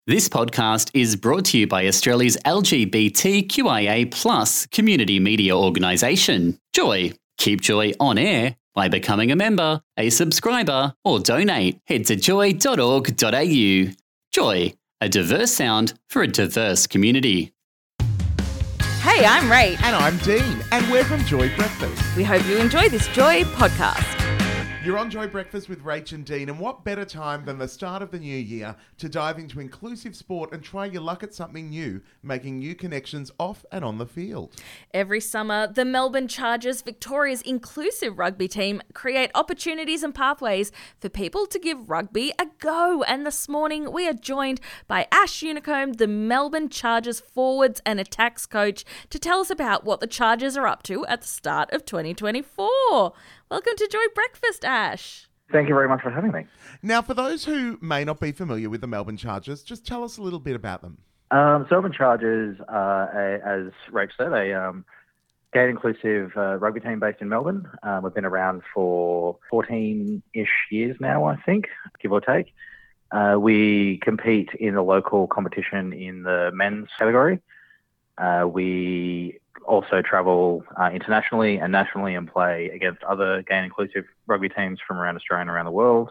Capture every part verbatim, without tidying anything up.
This podcast is brought to you by Australia's L G B T Q I A plus community media organisation, Joy. Keep Joy on air by becoming a member, a subscriber, or donate. Head to joy dot org dot a u. Joy, a diverse sound for a diverse community. Hey, I'm Rach. And I'm Dean, and we're from Joy Breakfast. We hope you enjoy this Joy podcast. You're on Joy Breakfast with Rach and Dean, and what better time than the start of the new year to dive into inclusive sport and try your luck at something new, making new connections off and on the field. Every summer, the Melbourne Chargers, Victoria's inclusive rugby team, create opportunities and pathways for people to give rugby a go. And this morning, we are joined by Ash Unicombe, the Melbourne Chargers forwards and attacks coach, to tell us about what the Chargers are up to at the start of twenty twenty-four. Welcome to Joy Breakfast, Ash. Thank you very much for having me. Now, for those who may not be familiar with the Melbourne Chargers, just tell us a little bit about them. Um, so Melbourne Chargers are, a, as Rach said, a um, gay inclusive uh, rugby team based in Melbourne. Um, we've been around for fourteen-ish years now, I think, give or take. Uh, we compete in the local competition in the men's category. Uh, we also travel uh, internationally and nationally and play against other gay and inclusive rugby teams from around Australia and around the world.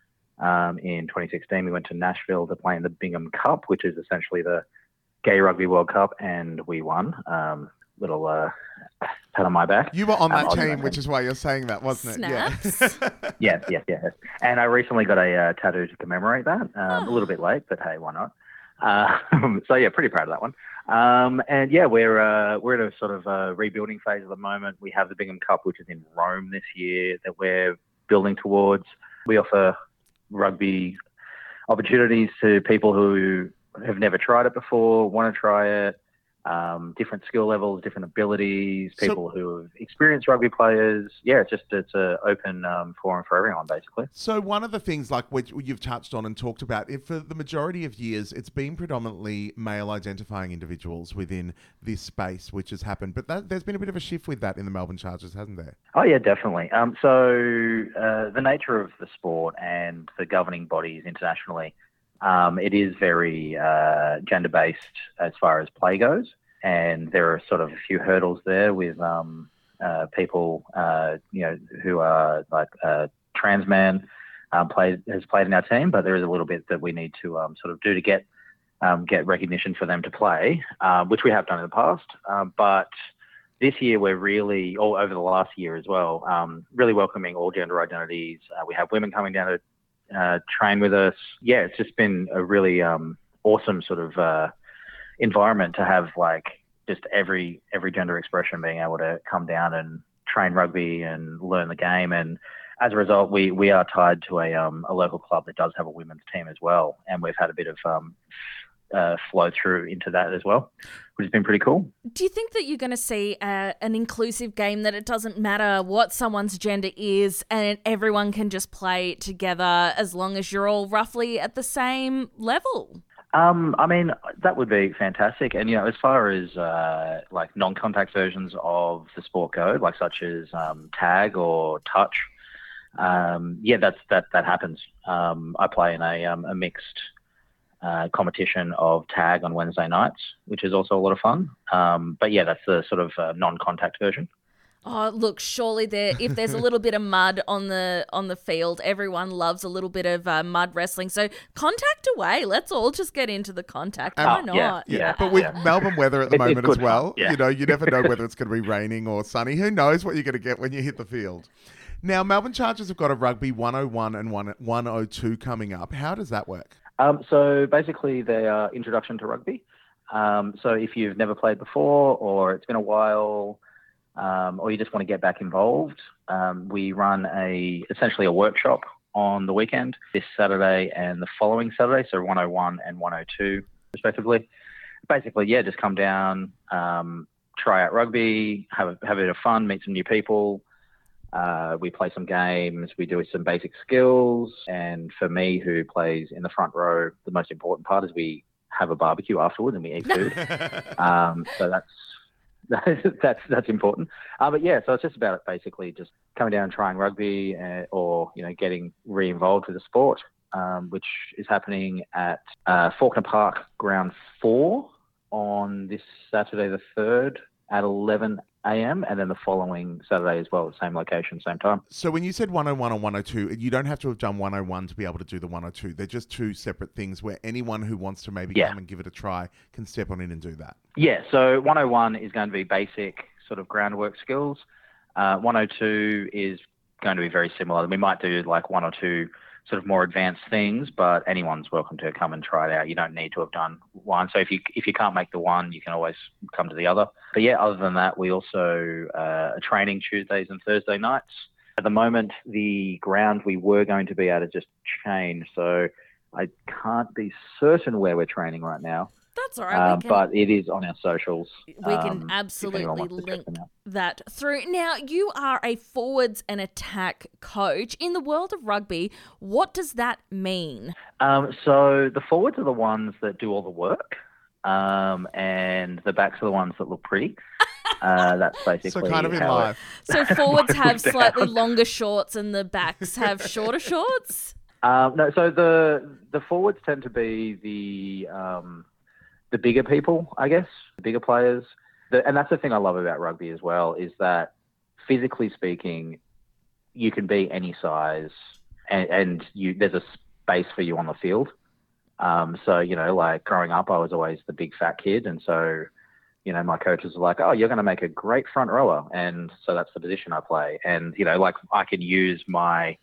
Um, in twenty sixteen, we went to Nashville to play in the Bingham Cup, which is essentially the Gay Rugby World Cup, and we won. Um, little uh, pat on my back. You were on that um, team, which is why you're saying that, wasn't Snaps. it? Yeah. yes, yes, yes. And I recently got a uh, tattoo to commemorate that. Um, Oh. A little bit late, but hey, why not? Uh, so yeah, pretty proud of that one. Um, and yeah, we're uh, we're at a sort of uh, rebuilding phase at the moment. We have the Bingham Cup, which is in Rome this year, that we're building towards. We offer rugby opportunities to people who have never tried it before, want to try it. Um, different skill levels, different abilities, So- people who have experienced rugby players. Yeah, it's just it's an open um, forum for everyone, basically. So one of the things like which you've touched on and talked about, if for the majority of years, it's been predominantly male-identifying individuals within this space, which has happened. But that, there's been a bit of a shift with that in the Melbourne Chargers, hasn't there? Oh, yeah, definitely. Um, so uh, the nature of the sport and the governing bodies internationally, um, it is very uh, gender-based as far as play goes. And there are sort of a few hurdles there with um, uh, people, uh, you know, who are like uh, trans man uh, played has played in our team, but there is a little bit that we need to um, sort of do to get um, get recognition for them to play, uh, which we have done in the past. Um, but this year we're really, or over the last year as well, um, really welcoming all gender identities. Uh, we have women coming down to uh, train with us. Yeah, it's just been a really um, awesome sort of uh, environment to have like just every every gender expression being able to come down and train rugby and learn the game. And as a result, we we are tied to a um a local club that does have a women's team as well, and we've had a bit of um uh, flow through into that as well, which has been pretty cool. Do you think that you're going to see uh, an inclusive game that it doesn't matter what someone's gender is and everyone can just play together as long as you're all roughly at the same level? Um, I mean, that would be fantastic. And, you know, as far as uh, like non-contact versions of the sport go, like such as um, tag or touch, um, yeah, that's, that, that happens. Um, I play in a, um, a mixed uh, competition of tag on Wednesday nights, which is also a lot of fun. Um, but yeah, that's the sort of uh, non-contact version. Oh, look, surely there, if there's a little bit of mud on the on the field, everyone loves a little bit of uh, mud wrestling. So contact away. Let's all just get into the contact. Why Oh, not? yeah, Yeah, Yeah, but with yeah. Melbourne weather at the It's- it's moment good as well, fun, yeah. you know, you never know whether it's going to be raining or sunny. Who knows what you're going to get when you hit the field. Now, Melbourne Chargers have got a Rugby one oh one and one oh two coming up. How does that work? Um, so basically, they are introduction to rugby. Um, so if you've never played before, or it's been a while, um, or you just want to get back involved, um, we run a essentially a workshop on the weekend, this Saturday and the following Saturday, so one oh one and one oh two respectively. Basically, yeah, just come down, um, try out rugby, have a, have a bit of fun, meet some new people. Uh, we play some games, we do some basic skills, and for me, who plays in the front row, the most important part is we have a barbecue afterwards and we eat food. um, so that's that's that's important. Uh, but yeah, so it's just about basically just coming down and trying rugby, uh, or you know, getting re-involved with the sport. um, which is happening at uh, Faulkner Park, Ground four on this Saturday the third at eleven a.m. and then the following Saturday as well, same location, same time. So when you said one oh one or one oh two, you don't have to have done one oh one to be able to do the one oh two. They're just two separate things where anyone who wants to maybe Yeah. come and give it a try can step on in and do that. Yeah, so one oh one is going to be basic sort of groundwork skills. Uh, one oh two is going to be very similar. We might do like one or two sort of more advanced things, but anyone's welcome to come and try it out. You don't need to have done one. So if you if you can't make the one, you can always come to the other. But yeah, other than that, we also uh, are training Tuesdays and Thursday nights. At the moment, the ground we were going to be at has just changed, so I can't be certain where we're training right now. That's all right. Uh, we can, but it is on our socials. we can um, if absolutely anyone wants to check link them out. that through. Now, you are a forwards and attack coach. In the world of rugby, what does that mean? Um, so the forwards are the ones that do all the work, um, and the backs are the ones that look pretty. Uh, that's basically So kind of in how it- life. So forwards have works out. slightly longer shorts and the backs have shorter shorts? Um, no, so the the forwards tend to be the um, the bigger people, I guess, the bigger players. The, and that's the thing I love about rugby as well, is that physically speaking, you can be any size, and, and you there's a space for you on the field. Um, so, you know, like growing up, I was always the big fat kid, and so, you know, my coaches were like, oh, you're going to make a great front rower, and so that's the position I play. And, you know, like I can use my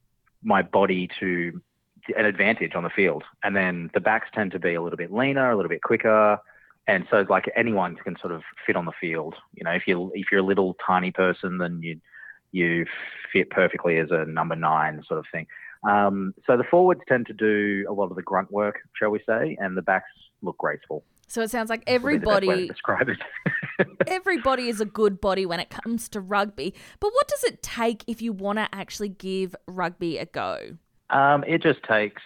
my body to an advantage on the field. And then the backs tend to be a little bit leaner, a little bit quicker. And so like anyone can sort of fit on the field. You know, if you if you're a little tiny person, then you you fit perfectly as a number nine sort of thing. Um, so the forwards tend to do a lot of the grunt work, shall we say, and the backs look graceful. So it sounds like Would be the best way to everybody describe it. everybody is a good body when it comes to rugby. But what does it take if you want to actually give rugby a go? Um, it just takes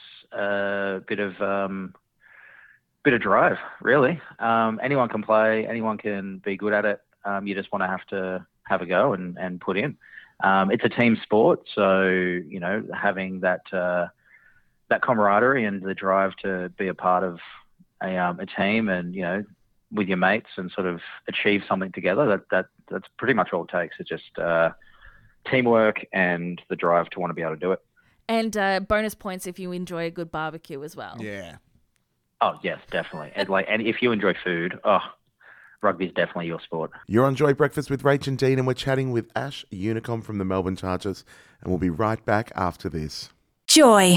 a bit of um, bit of drive, really. Um, anyone can play. Anyone can be good at it. Um, you just want to have to have a go and, and put in. Um, it's a team sport, so you know having that uh, that camaraderie and the drive to be a part of a, um, a team, and you know with your mates and sort of achieve something together. That that that's pretty much all it takes. It's just uh, teamwork and the drive to want to be able to do it. And uh, bonus points if you enjoy a good barbecue as well. Yeah. Oh yes, definitely. And like, and if you enjoy food, oh, rugby is definitely your sport. You're on Joy Breakfast with Rach and Dean, and we're chatting with Ash Unicom from the Melbourne Chargers, and we'll be right back after this. Joy.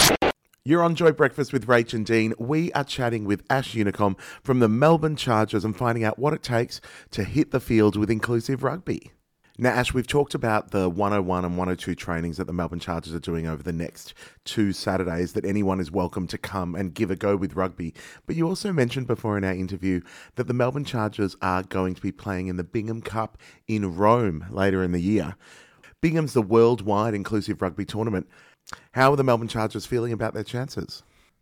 You're on Joy Breakfast with Rach and Dean. We are chatting with Ash Unicom from the Melbourne Chargers and finding out what it takes to hit the field with inclusive rugby. Now, Ash, we've talked about the one oh one and one oh two trainings that the Melbourne Chargers are doing over the next two Saturdays, that anyone is welcome to come and give a go with rugby. But you also mentioned before in our interview that the Melbourne Chargers are going to be playing in the Bingham Cup in Rome later in the year. Bingham's the worldwide inclusive rugby tournament. How are the Melbourne Chargers feeling about their chances?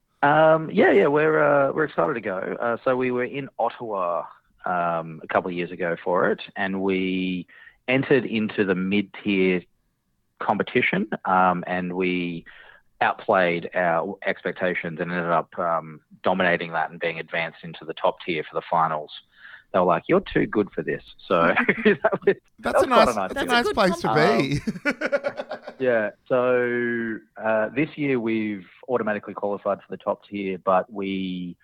Um, yeah, yeah, we're uh, we're excited to go. Uh, so we were in Ottawa um, a couple of years ago for it, and we entered into the mid-tier competition, um, and we outplayed our expectations and ended up um, dominating that and being advanced into the top tier for the finals. They were like, "You're too good for this." So that was, That's that a was nice, quite a nice that's a That's a nice good place to compliment. be. Yeah. So uh, this year we've automatically qualified for the top tier, but we,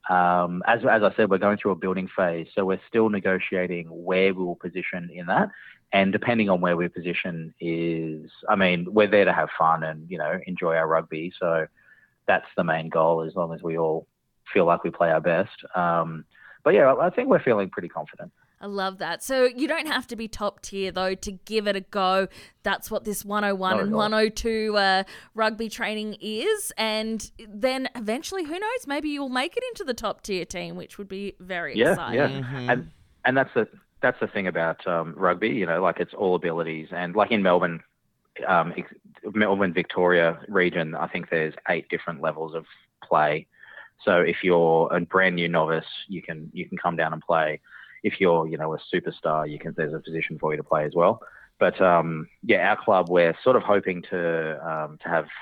um, as as I said, we're going through a building phase. So we're still negotiating where we will position in that, and depending on where we position is, I mean, we're there to have fun and you know enjoy our rugby. So that's the main goal, as long as we all feel like we play our best. Um, but yeah, I think we're feeling pretty confident. I love that. So you don't have to be top tier, though, to give it a go. That's what this one oh one Not at and all. one oh two uh, rugby training is. And then eventually, who knows, maybe you'll make it into the top tier team, which would be very Yeah, exciting. yeah, Mhm. and and that's the that's the thing about um, rugby. You know, like it's all abilities, and like in Melbourne, um, ex- Melbourne Victoria region, I think there's eight different levels of play. So if you're a brand new novice, you can you can come down and play. If you're you know a superstar, you can there's a position for you to play as well. But um, yeah, our club, we're sort of hoping to um, to have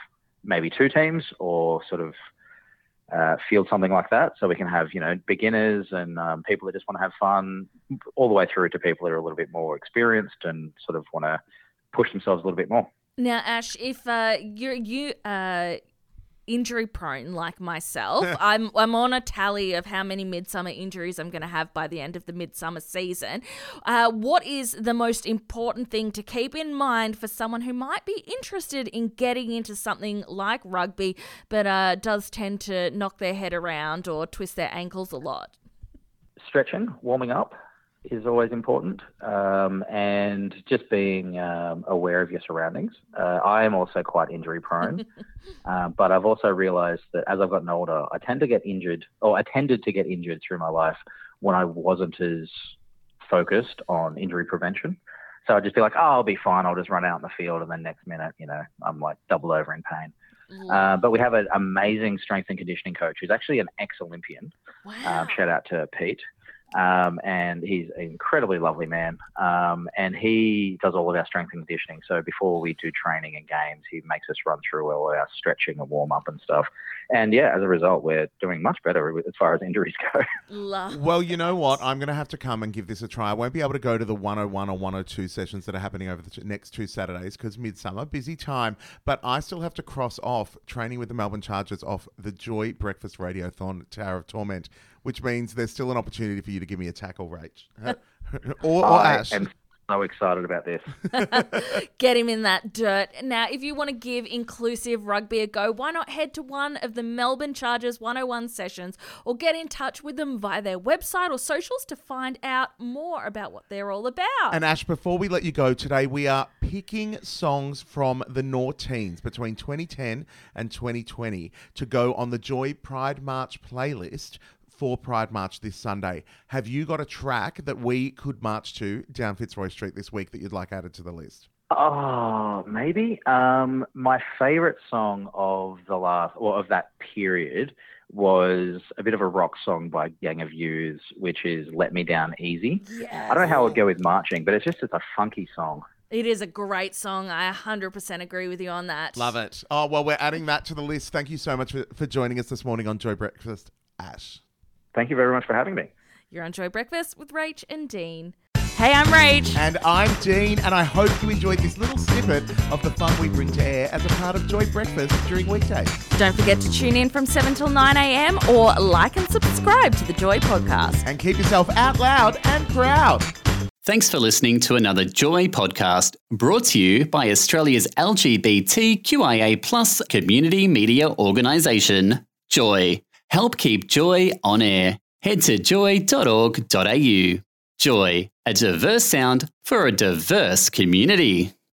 maybe two teams or sort of uh, field something like that. So we can have, you know, beginners and um, people that just want to have fun, all the way through to people that are a little bit more experienced and sort of want to push themselves a little bit more. Now, Ash, if uh, you're you uh, injury prone like myself, I'm I'm on a tally of how many midsummer injuries I'm going to have by the end of the midsummer season. Uh, what is the most important thing to keep in mind for someone who might be interested in getting into something like rugby, but uh, does tend to knock their head around or twist their ankles a lot? Stretching, warming up is always important, um, and just being um, aware of your surroundings. Uh, I am also quite injury prone, uh, but I've also realised that as I've gotten older, I tend to get injured, or I tended to get injured through my life when I wasn't as focused on injury prevention. So I'd just be like, oh, I'll be fine. I'll just run out in the field, and then next minute, you know, I'm like double over in pain. Uh, but we have an amazing strength and conditioning coach who's actually an ex-Olympian. Wow. Um, shout out to Pete. Um, and he's an incredibly lovely man. Um, and he does all of our strength and conditioning. So before we do training and games, he makes us run through all our stretching and warm up and stuff. And yeah, as a result, we're doing much better as far as injuries go. Love Well, you know what? I'm going to have to come and give this a try. I won't be able to go to the one oh one or one oh two sessions that are happening over the t- next two Saturdays because midsummer, busy time. But I still have to cross off training with the Melbourne Chargers off the Joy Breakfast Radiothon Tower of Torment, which means there's still an opportunity for you to give me a tackle, Rach. or, or I Ash. am so excited about this. Get him in that dirt. Now, if you want to give inclusive rugby a go, why not head to one of the Melbourne Chargers one oh one sessions or get in touch with them via their website or socials to find out more about what they're all about. And Ash, before we let you go today, we are picking songs from the Noughties between twenty ten and twenty twenty to go on the Joy Pride March playlist for Pride March this Sunday. Have you got a track that we could march to down Fitzroy Street this week that you'd like added to the list? Oh, maybe. Um, my favourite song of the last, or of that period, was a bit of a rock song by Gang of Youths, which is "Let Me Down Easy." Yes. I don't know how it would go with marching, but it's just it's a funky song. It is a great song. I one hundred percent agree with you on that. Love it. Oh, well, we're adding that to the list. Thank you so much for, for joining us this morning on Joy Breakfast, Ash. Thank you very much for having me. You're on Joy Breakfast with Rach and Dean. Hey, I'm Rach. And I'm Dean, and I hope you enjoyed this little snippet of the fun we bring to air as a part of Joy Breakfast during weekdays. Don't forget to tune in from seven till nine a.m. or like and subscribe to the Joy Podcast. And keep yourself out loud and proud. Thanks for listening to another Joy podcast brought to you by Australia's L G B T Q I A plus community media organisation, Joy. Help keep Joy on air. Head to joy dot org dot a u. Joy, a diverse sound for a diverse community.